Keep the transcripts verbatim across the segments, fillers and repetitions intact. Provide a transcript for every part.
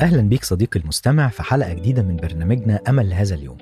أهلا بيك صديقي المستمع في حلقة جديدة من برنامجنا أمل هذا اليوم.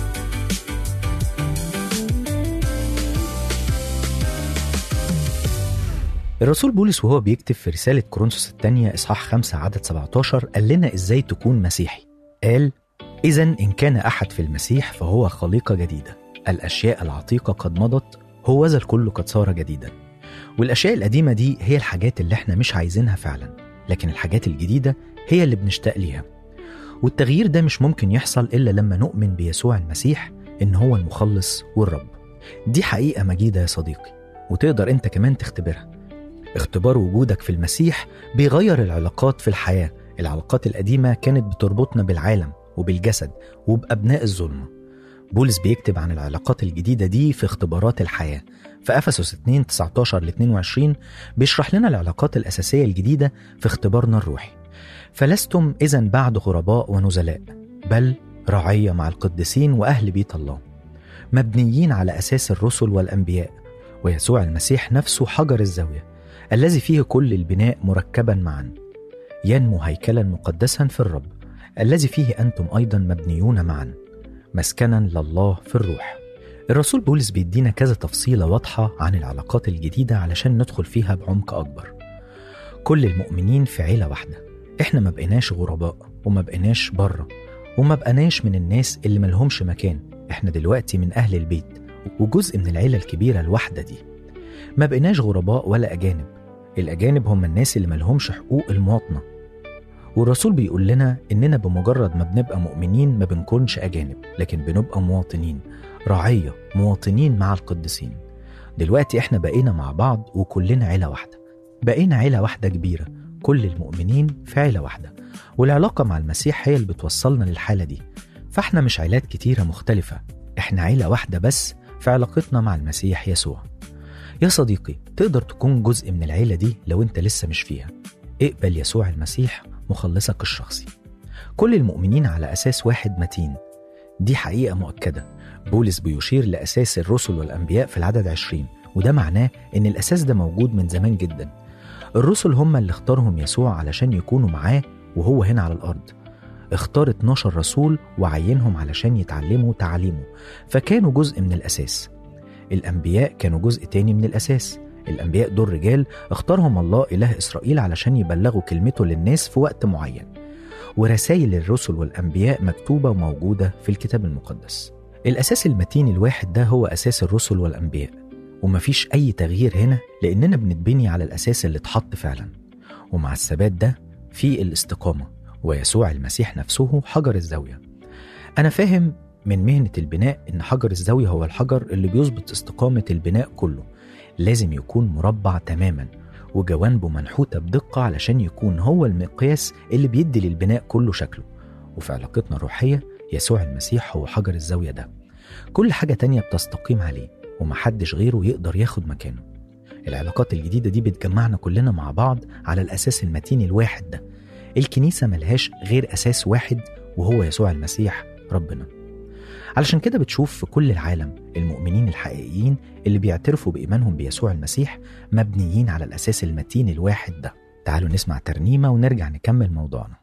الرسول بولس وهو بيكتب في رسالة كورنثوس الثانية إصحاح خمسة عدد سبعة عشر قال لنا إزاي تكون مسيحي. قال: إذن إن كان أحد في المسيح فهو خليقة جديدة، الأشياء العتيقة قد مضت، هوذا الكل قد صار جديدا. والأشياء القديمة دي هي الحاجات اللي احنا مش عايزينها فعلا، لكن الحاجات الجديدة هي اللي بنشتاق ليها. والتغيير ده مش ممكن يحصل إلا لما نؤمن بيسوع المسيح إن هو المخلص والرب. دي حقيقة مجيدة يا صديقي، وتقدر أنت كمان تختبرها. اختبار وجودك في المسيح بيغير العلاقات في الحياة. العلاقات القديمة كانت بتربطنا بالعالم وبالجسد وبأبناء الظلمة. بولس بيكتب عن العلاقات الجديدة دي في اختبارات الحياة. في أفسس اثنين تسعة عشر لاثنين وعشرين بيشرح لنا العلاقات الأساسية الجديدة في اختبارنا الروحي. فلستم إذن بعد غرباء ونزلاء، بل رعية مع القديسين وأهل بيت الله، مبنيين على أساس الرسل والأنبياء، ويسوع المسيح نفسه حجر الزاوية الذي فيه كل البناء مركبا معا ينمو هيكلا مقدسا في الرب، الذي فيه أنتم أيضا مبنيون معا مسكنا لله في الروح. الرسول بولس بيدينا كذا تفصيلة واضحة عن العلاقات الجديدة علشان ندخل فيها بعمق أكبر. كل المؤمنين في عيلة واحدة، احنا ما بقيناش غرباء وما بقيناش بره وما بقيناش من الناس اللي ملهمش مكان. احنا دلوقتي من أهل البيت وجزء من العيلة الكبيرة الواحدة دي. ما بقيناش غرباء ولا أجانب. الأجانب هم الناس اللي ملهمش حقوق المواطنة، والرسول بيقول لنا إننا بمجرد ما بنبقى مؤمنين ما بنكونش أجانب، لكن بنبقى مواطنين، رعية، مواطنين مع القديسين. دلوقتي احنا بقينا مع بعض وكلنا عيلة واحدة، بقينا عيلة واحدة كبيرة، كل المؤمنين في عيلة واحدة، والعلاقة مع المسيح هي اللي بتوصلنا للحالة دي. فاحنا مش عيلات كتيرة مختلفة، احنا عيلة واحدة بس في علاقتنا مع المسيح يسوع. يا صديقي، تقدر تكون جزء من العيلة دي لو انت لسه مش فيها. اقبل يسوع المسيح مخلصك الشخصي. كل المؤمنين على أساس واحد متين، دي حقيقة مؤكدة. بولس بيشير لأساس الرسل والأنبياء في العدد عشرين، وده معناه إن الأساس ده موجود من زمان جدا. الرسل هم اللي اختارهم يسوع علشان يكونوا معاه وهو هنا على الأرض. اختار اتناشر رسول وعينهم علشان يتعلموا تعليمه، فكانوا جزء من الأساس. الأنبياء كانوا جزء تاني من الأساس. الأنبياء دول رجال اختارهم الله إله إسرائيل علشان يبلغوا كلمته للناس في وقت معين. ورسائل الرسل والأنبياء مكتوبة وموجودة في الكتاب المقدس. الأساس المتين الواحد ده هو أساس الرسل والأنبياء، ومفيش أي تغيير هنا لأننا بنتبني على الأساس اللي اتحط فعلا. ومع الثبات ده في الاستقامة، ويسوع المسيح نفسه حجر الزاوية. أنا فاهم من مهنة البناء إن حجر الزاوية هو الحجر اللي بيظبط استقامة البناء كله. لازم يكون مربع تماما وجوانبه منحوتة بدقة علشان يكون هو المقياس اللي بيدي للبناء كله شكله. وفي علاقتنا الروحية يسوع المسيح هو حجر الزاوية ده. كل حاجة تانية بتستقيم عليه ومحدش غيره يقدر ياخد مكانه. العلاقات الجديدة دي بتجمعنا كلنا مع بعض على الأساس المتين الواحد ده. الكنيسة ملهاش غير أساس واحد وهو يسوع المسيح ربنا. علشان كده بتشوف في كل العالم المؤمنين الحقيقيين اللي بيعترفوا بإيمانهم بيسوع المسيح مبنيين على الأساس المتين الواحد ده. تعالوا نسمع ترنيمة ونرجع نكمل موضوعنا.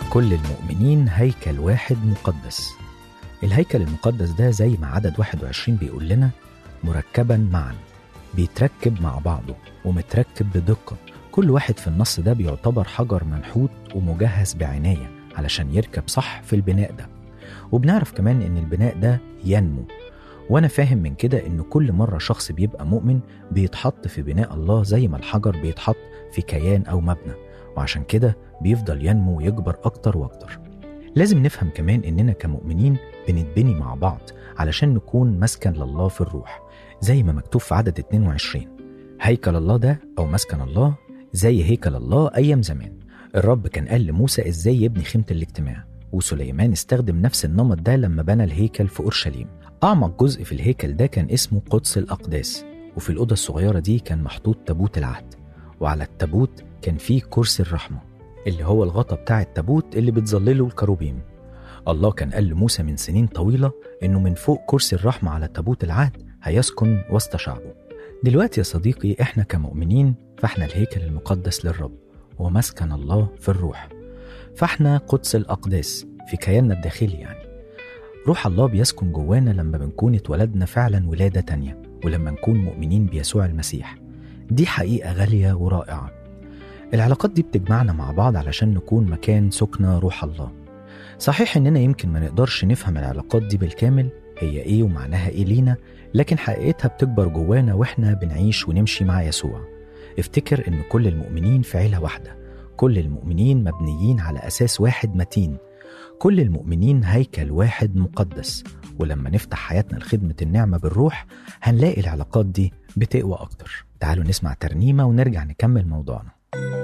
كل المؤمنين هيكل واحد مقدس. الهيكل المقدس ده زي ما عدد واحد وعشرين بيقول لنا مركبا معا، بيتركب مع بعضه ومتركب بدقة. كل واحد في النص ده بيعتبر حجر منحوت ومجهز بعناية علشان يركب صح في البناء ده. وبنعرف كمان ان البناء ده ينمو، وانا فاهم من كده ان كل مرة شخص بيبقى مؤمن بيتحط في بناء الله زي ما الحجر بيتحط في كيان او مبنى، وعشان كده بيفضل ينمو ويكبر اكتر واكتر. لازم نفهم كمان اننا كمؤمنين بنتبني مع بعض علشان نكون مسكن لله في الروح، زي ما مكتوب في عدد اتنين وعشرين. هيكل الله ده او مسكن الله زي هيكل الله ايام زمان. الرب كان قال لموسى ازاي يبني خيمة الاجتماع، وسليمان استخدم نفس النمط ده لما بنى الهيكل في اورشليم. اعمق جزء في الهيكل ده كان اسمه قدس الاقداس، وفي الاوضه الصغيره دي كان محطوط تابوت العهد، وعلى التابوت كان فيه كرسي الرحمه اللي هو الغطا بتاع التابوت اللي بتظلله الكروبيم. الله كان قال لموسى من سنين طويله انه من فوق كرسي الرحمه على تابوت العهد هيسكن وسط شعبه. دلوقتي يا صديقي احنا كمؤمنين فاحنا الهيكل المقدس للرب ومسكن الله في الروح، فاحنا قدس الأقداس في كياننا الداخلي. يعني روح الله بيسكن جوانا لما بنكون اتولدنا فعلا ولادة تانية، ولما نكون مؤمنين بيسوع المسيح. دي حقيقة غالية ورائعة. العلاقات دي بتجمعنا مع بعض علشان نكون مكان سكنة روح الله. صحيح اننا يمكن ما نقدرش نفهم العلاقات دي بالكامل هي ايه ومعناها ايه لينا، لكن حقيقتها بتكبر جوانا واحنا بنعيش ونمشي مع يسوع. افتكر ان كل المؤمنين في عيلة واحدة، كل المؤمنين مبنيين على أساس واحد متين، كل المؤمنين هيكل واحد مقدس. ولما نفتح حياتنا لخدمة النعمة بالروح هنلاقي العلاقات دي بتقوى أكتر. تعالوا نسمع ترنيمة ونرجع نكمل موضوعنا.